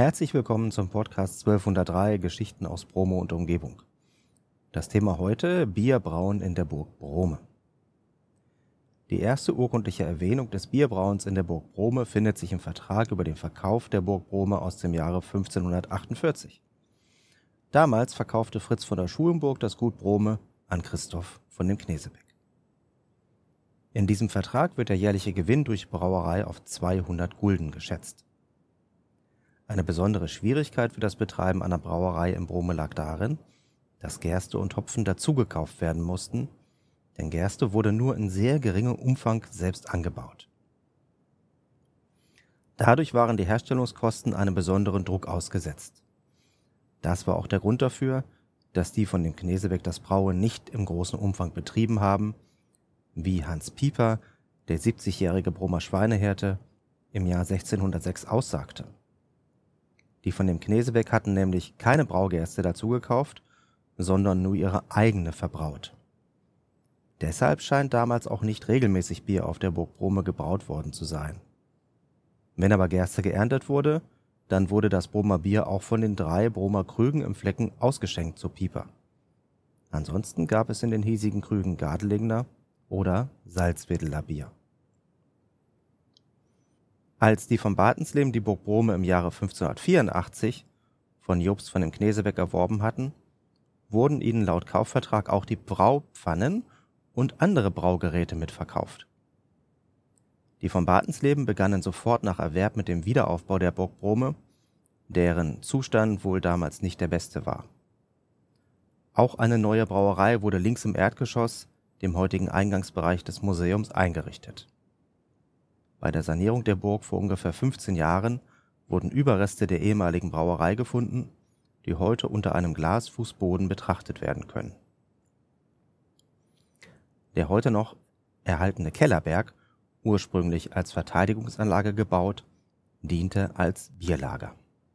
Herzlich willkommen zum Podcast 1203 Geschichten aus Bromo und Umgebung. Das Thema heute: Bierbrauen in der Burg Brome. Die erste urkundliche Erwähnung des Bierbrauens in der Burg Brome findet sich im Vertrag über den Verkauf der Burg Brome aus dem Jahre 1548. Damals verkaufte Fritz von der Schulenburg das Gut Brome an Christoph von dem Knesebeck. In diesem Vertrag wird der jährliche Gewinn durch Brauerei auf 200 Gulden geschätzt. Eine besondere Schwierigkeit für das Betreiben einer Brauerei in Brome lag darin, dass Gerste und Hopfen dazugekauft werden mussten, denn Gerste wurde nur in sehr geringem Umfang selbst angebaut. Dadurch waren die Herstellungskosten einem besonderen Druck ausgesetzt. Das war auch der Grund dafür, dass die von dem Knesebeck das Brauen nicht im großen Umfang betrieben haben, wie Hans Pieper, der 70-jährige Bromer Schweinehirte, im Jahr 1606 aussagte. Die von dem Knesebeck hatten nämlich keine Braugerste dazu gekauft, sondern nur ihre eigene verbraut. Deshalb scheint damals auch nicht regelmäßig Bier auf der Burg Brome gebraut worden zu sein. Wenn aber Gerste geerntet wurde, dann wurde das Bromer Bier auch von den 3 Bromer Krügen im Flecken ausgeschenkt zu Pieper. Ansonsten gab es in den hiesigen Krügen Gardelingner oder Salzwedeler Bier. Als die von Bartensleben die Burg Brome im Jahre 1584 von Jobst von dem Knesebeck erworben hatten, wurden ihnen laut Kaufvertrag auch die Braupfannen und andere Braugeräte mitverkauft. Die von Bartensleben begannen sofort nach Erwerb mit dem Wiederaufbau der Burg Brome, deren Zustand wohl damals nicht der beste war. Auch eine neue Brauerei wurde links im Erdgeschoss, dem heutigen Eingangsbereich des Museums, eingerichtet. Bei der Sanierung der Burg vor ungefähr 15 Jahren wurden Überreste der ehemaligen Brauerei gefunden, die heute unter einem Glasfußboden betrachtet werden können. Der heute noch erhaltene Kellerberg, ursprünglich als Verteidigungsanlage gebaut, diente als Bierlager.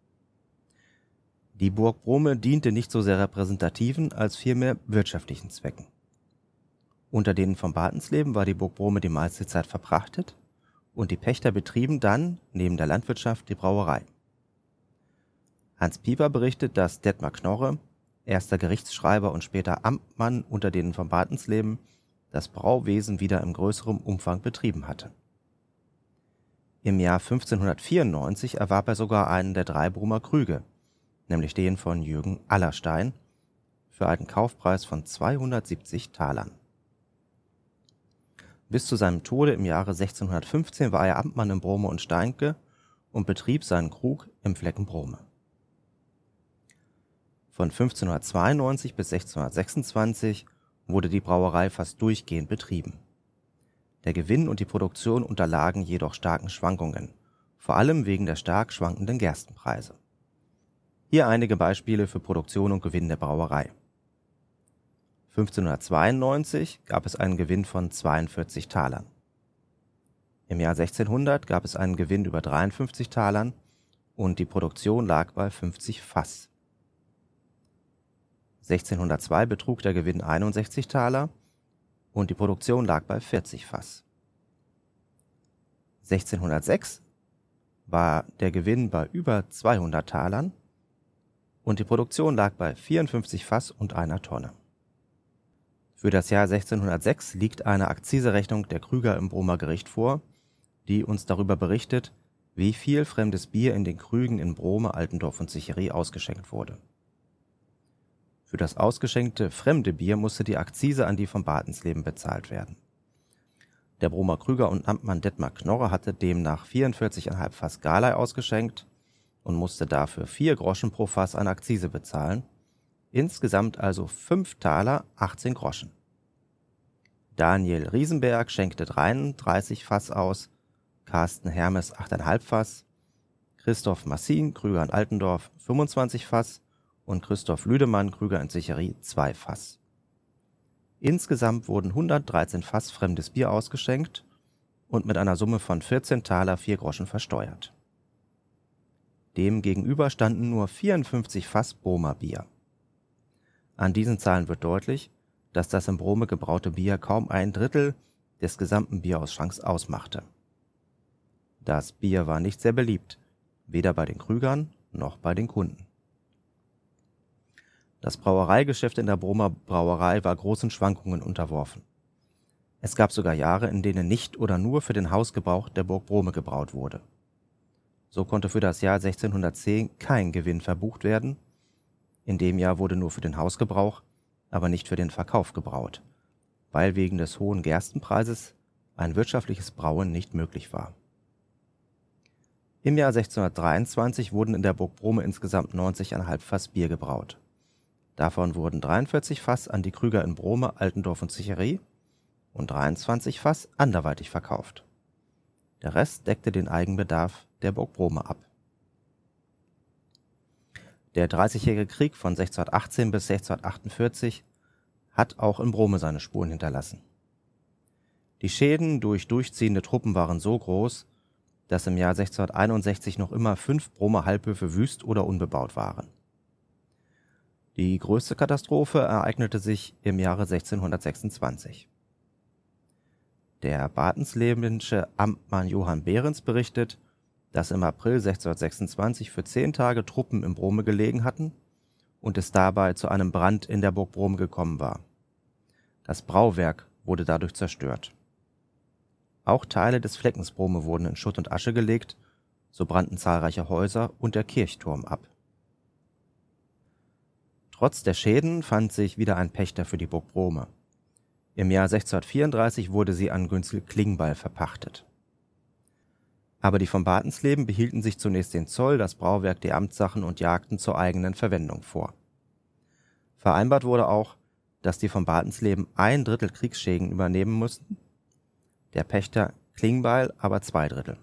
Die Burg Brome diente nicht so sehr repräsentativen als vielmehr wirtschaftlichen Zwecken. Unter denen von Bartensleben war die Burg Brome die meiste Zeit verpachtet und die Pächter betrieben dann, neben der Landwirtschaft, die Brauerei. Hans Pieper berichtet, dass Detmar Knorre, erster Gerichtsschreiber und später Amtmann unter denen von Bartensleben, das Brauwesen wieder im größeren Umfang betrieben hatte. Im Jahr 1594 erwarb er sogar einen der 3 Bromer Krüge, nämlich den von Jürgen Allerstein, für einen Kaufpreis von 270 Talern. Bis zu seinem Tode im Jahre 1615 war er Amtmann in Brome und Steinke und betrieb seinen Krug im Flecken Brome. Von 1592 bis 1626 wurde die Brauerei fast durchgehend betrieben. Der Gewinn und die Produktion unterlagen jedoch starken Schwankungen, vor allem wegen der stark schwankenden Gerstenpreise. Hier einige Beispiele für Produktion und Gewinn der Brauerei. 1592 gab es einen Gewinn von 42 Talern. Im Jahr 1600 gab es einen Gewinn über 53 Talern und die Produktion lag bei 50 Fass. 1602 betrug der Gewinn 61 Taler und die Produktion lag bei 40 Fass. 1606 war der Gewinn bei über 200 Talern und die Produktion lag bei 54 Fass und 1 Tonne. Für das Jahr 1606 liegt eine Akziserechnung der Krüger im Bromer Gericht vor, die uns darüber berichtet, wie viel fremdes Bier in den Krügen in Brome, Altendorf und Zichery ausgeschenkt wurde. Für das ausgeschenkte fremde Bier musste die Akzise an die von Bartensleben bezahlt werden. Der Bromer Krüger und Amtmann Detmar Knorre hatte demnach 44,5 Fass Galei ausgeschenkt und musste dafür 4 Groschen pro Fass an Akzise bezahlen, insgesamt also 5 Taler 18 Groschen. Daniel Riesenberg schenkte 33 Fass aus, Carsten Hermes 8,5 Fass, Christoph Massin, Krüger in Altendorf 25 Fass und Christoph Lüdemann, Krüger in Zichery 2 Fass. Insgesamt wurden 113 Fass fremdes Bier ausgeschenkt und mit einer Summe von 14 Taler 4 Groschen versteuert. Dem gegenüber standen nur 54 Fass Bromer Bier. An diesen Zahlen wird deutlich, dass das in Brome gebraute Bier kaum 1/3 des gesamten Bierausschanks ausmachte. Das Bier war nicht sehr beliebt, weder bei den Krügern noch bei den Kunden. Das Brauereigeschäft in der Bromer Brauerei war großen Schwankungen unterworfen. Es gab sogar Jahre, in denen nicht oder nur für den Hausgebrauch der Burg Brome gebraut wurde. So konnte für das Jahr 1610 kein Gewinn verbucht werden. In dem Jahr wurde nur für den Hausgebrauch, aber nicht für den Verkauf gebraut, weil wegen des hohen Gerstenpreises ein wirtschaftliches Brauen nicht möglich war. Im Jahr 1623 wurden in der Burg Brome insgesamt 90,5 Fass Bier gebraut. Davon wurden 43 Fass an die Krüger in Brome, Altendorf und Zichery und 23 Fass anderweitig verkauft. Der Rest deckte den Eigenbedarf der Burg Brome ab. Der Dreißigjährige Krieg von 1618 bis 1648 hat auch in Brome seine Spuren hinterlassen. Die Schäden durch durchziehende Truppen waren so groß, dass im Jahr 1661 noch immer 5 Bromer Halbhöfe wüst oder unbebaut waren. Die größte Katastrophe ereignete sich im Jahre 1626. Der badenslebensche Amtmann Johann Behrens berichtet, dass im April 1626 für 10 Tage Truppen in Brome gelegen hatten und es dabei zu einem Brand in der Burg Brome gekommen war. Das Brauwerk wurde dadurch zerstört. Auch Teile des Fleckens Brome wurden in Schutt und Asche gelegt, so brannten zahlreiche Häuser und der Kirchturm ab. Trotz der Schäden fand sich wieder ein Pächter für die Burg Brome. Im Jahr 1634 wurde sie an Günzel Klingbeil verpachtet. Aber die von Bartensleben behielten sich zunächst den Zoll, das Brauwerk, die Amtssachen und Jagden zur eigenen Verwendung vor. Vereinbart wurde auch, dass die von Bartensleben 1/3 Kriegsschäden übernehmen mussten, der Pächter Klingbeil aber 2/3.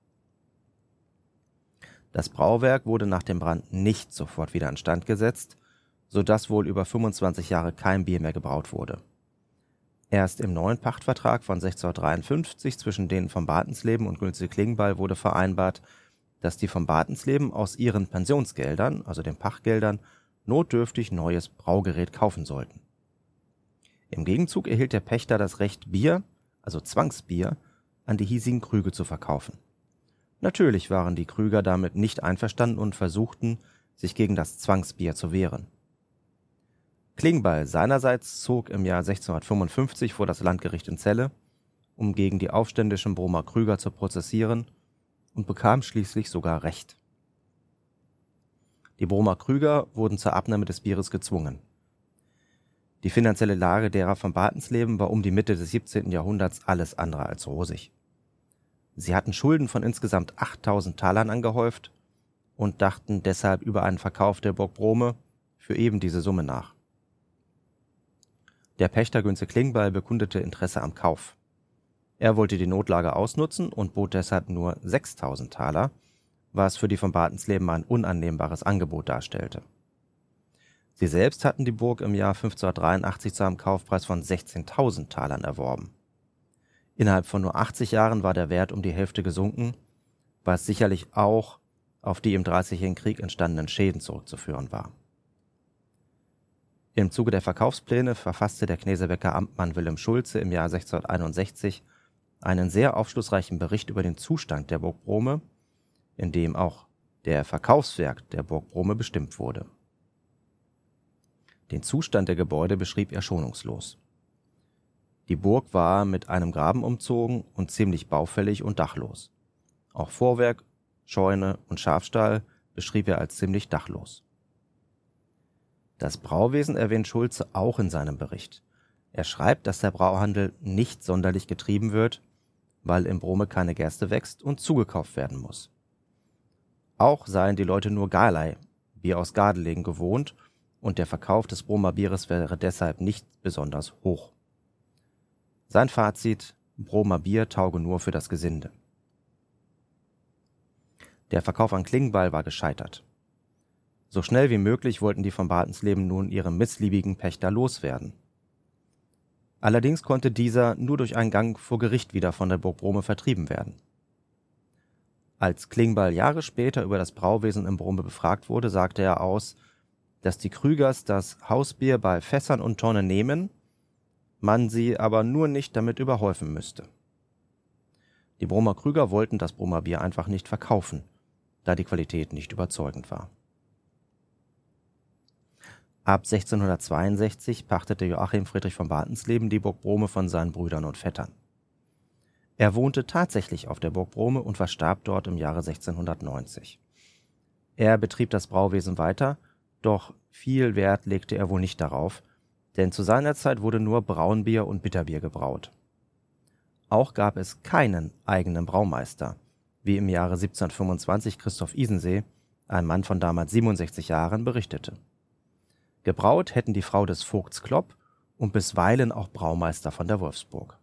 Das Brauwerk wurde nach dem Brand nicht sofort wieder instand gesetzt, sodass wohl über 25 Jahre kein Bier mehr gebraut wurde. Erst im neuen Pachtvertrag von 1653 zwischen den von Bartensleben und Günzel Klingbeil wurde vereinbart, dass die von Bartensleben aus ihren Pensionsgeldern, also den Pachtgeldern, notdürftig neues Braugerät kaufen sollten. Im Gegenzug erhielt der Pächter das Recht, Bier, also Zwangsbier, an die hiesigen Krüge zu verkaufen. Natürlich waren die Krüger damit nicht einverstanden und versuchten, sich gegen das Zwangsbier zu wehren. Klingbeil seinerseits zog im Jahr 1655 vor das Landgericht in Celle, um gegen die aufständischen Bromer Krüger zu prozessieren, und bekam schließlich sogar Recht. Die Bromer Krüger wurden zur Abnahme des Bieres gezwungen. Die finanzielle Lage derer von Bartensleben war um die Mitte des 17. Jahrhunderts alles andere als rosig. Sie hatten Schulden von insgesamt 8.000 Talern angehäuft und dachten deshalb über einen Verkauf der Burg Brome für eben diese Summe nach. Der Pächter Günzel Klingbeil bekundete Interesse am Kauf. Er wollte die Notlage ausnutzen und bot deshalb nur 6.000 Taler, was für die von Bartensleben ein unannehmbares Angebot darstellte. Sie selbst hatten die Burg im Jahr 1583 zu einem Kaufpreis von 16.000 Talern erworben. Innerhalb von nur 80 Jahren war der Wert um die Hälfte gesunken, was sicherlich auch auf die im Dreißigjährigen Krieg entstandenen Schäden zurückzuführen war. Im Zuge der Verkaufspläne verfasste der Knesebecker Amtmann Wilhelm Schulze im Jahr 1661 einen sehr aufschlussreichen Bericht über den Zustand der Burg Brome, in dem auch der Verkaufswert der Burg Brome bestimmt wurde. Den Zustand der Gebäude beschrieb er schonungslos. Die Burg war mit einem Graben umzogen und ziemlich baufällig und dachlos. Auch Vorwerk, Scheune und Schafstall beschrieb er als ziemlich dachlos. Das Brauwesen erwähnt Schulze auch in seinem Bericht. Er schreibt, dass der Brauhandel nicht sonderlich getrieben wird, weil in Brome keine Gerste wächst und zugekauft werden muss. Auch seien die Leute nur Galei, Bier aus Gardelegen, gewohnt und der Verkauf des Bromer Bieres wäre deshalb nicht besonders hoch. Sein Fazit: Bromer Bier tauge nur für das Gesinde. Der Verkauf an Klingbeil war gescheitert. So schnell wie möglich wollten die von Bartensleben nun ihren missliebigen Pächter loswerden. Allerdings konnte dieser nur durch einen Gang vor Gericht wieder von der Burg Brome vertrieben werden. Als Klingbeil Jahre später über das Brauwesen in Brome befragt wurde, sagte er aus, dass die Krügers das Hausbier bei Fässern und Tonnen nehmen, man sie aber nur nicht damit überhäufen müsste. Die Bromer Krüger wollten das Bromer Bier einfach nicht verkaufen, da die Qualität nicht überzeugend war. Ab 1662 pachtete Joachim Friedrich von Bartensleben die Burg Brome von seinen Brüdern und Vettern. Er wohnte tatsächlich auf der Burg Brome und verstarb dort im Jahre 1690. Er betrieb das Brauwesen weiter, doch viel Wert legte er wohl nicht darauf, denn zu seiner Zeit wurde nur Braunbier und Bitterbier gebraut. Auch gab es keinen eigenen Braumeister, wie im Jahre 1725 Christoph Isensee, ein Mann von damals 67 Jahren, berichtete. Gebraut hätten die Frau des Vogts Klopp und bisweilen auch Braumeister von der Wolfsburg.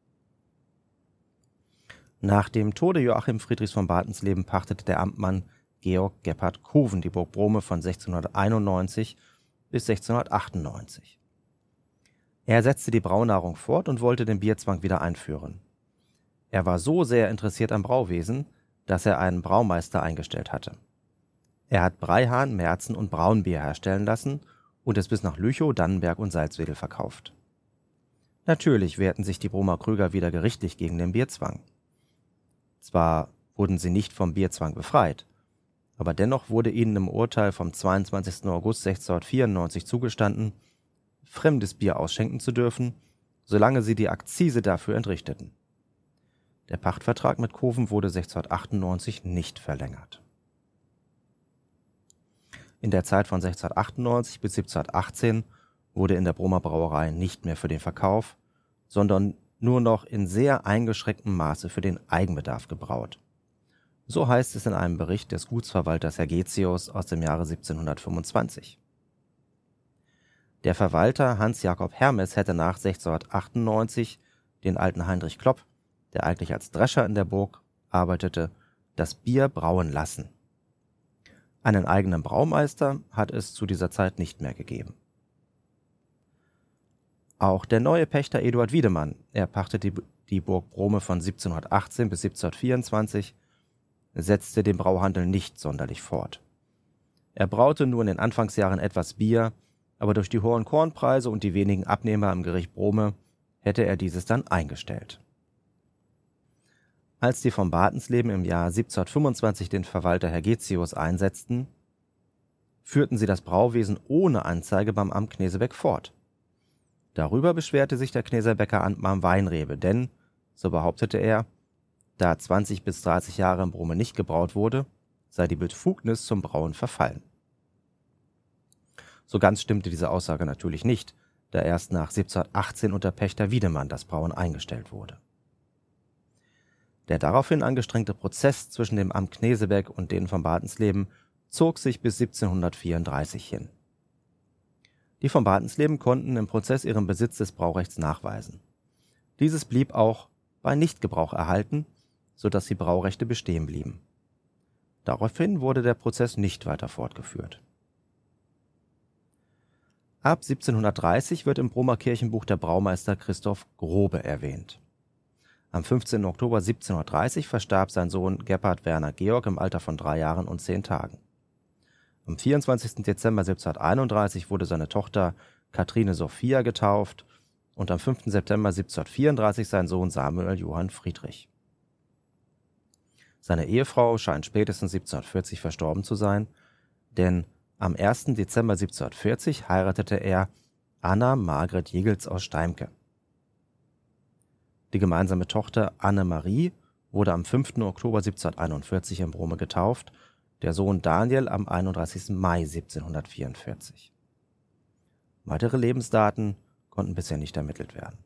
Nach dem Tode Joachim Friedrichs von Bartensleben pachtete der Amtmann Georg Gebhard Koven die Burg Brome von 1691 bis 1698. Er setzte die Braunahrung fort und wollte den Bierzwang wieder einführen. Er war so sehr interessiert am Brauwesen, dass er einen Braumeister eingestellt hatte. Er hat Breihahn, Märzen und Braunbier herstellen lassen und es bis nach Lüchow, Dannenberg und Salzwedel verkauft. Natürlich wehrten sich die Bromer Krüger wieder gerichtlich gegen den Bierzwang. Zwar wurden sie nicht vom Bierzwang befreit, aber dennoch wurde ihnen im Urteil vom 22. August 1694 zugestanden, fremdes Bier ausschenken zu dürfen, solange sie die Akzise dafür entrichteten. Der Pachtvertrag mit Koven wurde 1698 nicht verlängert. In der Zeit von 1698 bis 1718 wurde in der Bromer Brauerei nicht mehr für den Verkauf, sondern nur noch in sehr eingeschränktem Maße für den Eigenbedarf gebraut. So heißt es in einem Bericht des Gutsverwalters Hergetius aus dem Jahre 1725. Der Verwalter Hans-Jakob Hermes hätte nach 1698 den alten Heinrich Klopp, der eigentlich als Drescher in der Burg arbeitete, das Bier brauen lassen. Einen eigenen Braumeister hat es zu dieser Zeit nicht mehr gegeben. Auch der neue Pächter Eduard Wiedemann, er pachtete die Burg Brome von 1718 bis 1724, setzte den Brauhandel nicht sonderlich fort. Er braute nur in den Anfangsjahren etwas Bier, aber durch die hohen Kornpreise und die wenigen Abnehmer im Gericht Brome hätte er dieses dann eingestellt. Als die von Bartensleben im Jahr 1725 den Verwalter Hergetius einsetzten, führten sie das Brauwesen ohne Anzeige beim Amt Knesebeck fort. Darüber beschwerte sich der Knesebecker Amtmann Weinrebe, denn, so behauptete er, da 20 bis 30 Jahre in Brome nicht gebraut wurde, sei die Befugnis zum Brauen verfallen. So ganz stimmte diese Aussage natürlich nicht, da erst nach 1718 unter Pächter Wiedemann das Brauen eingestellt wurde. Der daraufhin angestrengte Prozess zwischen dem Amt Knesebeck und denen von Bartensleben zog sich bis 1734 hin. Die von Bartensleben konnten im Prozess ihren Besitz des Braurechts nachweisen. Dieses blieb auch bei Nichtgebrauch erhalten, sodass die Braurechte bestehen blieben. Daraufhin wurde der Prozess nicht weiter fortgeführt. Ab 1730 wird im Bromer Kirchenbuch der Braumeister Christoph Grobe erwähnt. Am 15. Oktober 1730 verstarb sein Sohn Gebhard Werner Georg im Alter von 3 Jahren und 10 Tagen. Am 24. Dezember 1731 wurde seine Tochter Kathrine Sophia getauft und am 5. September 1734 sein Sohn Samuel Johann Friedrich. Seine Ehefrau scheint spätestens 1740 verstorben zu sein, denn am 1. Dezember 1740 heiratete er Anna Margret Jegels aus Steimke. Die gemeinsame Tochter Anne-Marie wurde am 5. Oktober 1741 in Brome getauft, der Sohn Daniel am 31. Mai 1744. Weitere Lebensdaten konnten bisher nicht ermittelt werden.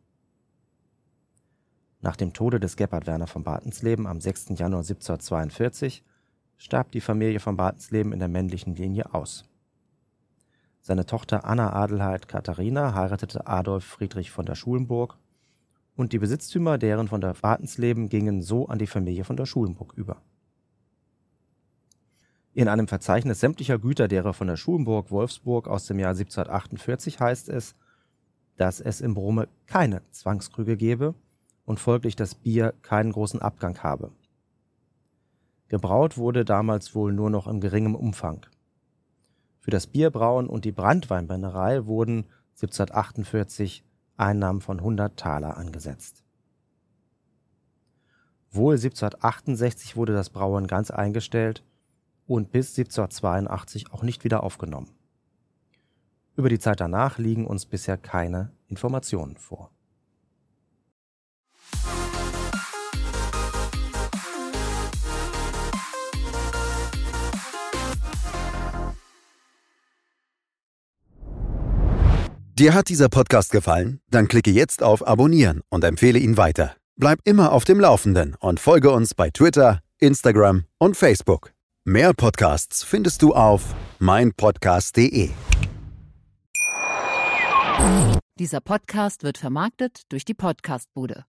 Nach dem Tode des Gebhard Werner von Bartensleben am 6. Januar 1742 starb die Familie von Bartensleben in der männlichen Linie aus. Seine Tochter Anna Adelheid Katharina heiratete Adolf Friedrich von der Schulenburg und die Besitztümer deren von der Bartensleben gingen so an die Familie von der Schulenburg über. In einem Verzeichnis sämtlicher Güter derer von der Schulenburg Wolfsburg aus dem Jahr 1748 heißt es, dass es in Brome keine Zwangskrüge gebe und folglich das Bier keinen großen Abgang habe. Gebraut wurde damals wohl nur noch in geringem Umfang. Für das Bierbrauen und die Branntweinbrennerei wurden 1748 Einnahmen von 100 Taler angesetzt. Wohl 1768 wurde das Brauen ganz eingestellt und bis 1782 auch nicht wieder aufgenommen. Über die Zeit danach liegen uns bisher keine Informationen vor. Dir hat dieser Podcast gefallen? Dann klicke jetzt auf Abonnieren und empfehle ihn weiter. Bleib immer auf dem Laufenden und folge uns bei Twitter, Instagram und Facebook. Mehr Podcasts findest du auf meinpodcast.de. Dieser Podcast wird vermarktet durch die Podcastbude.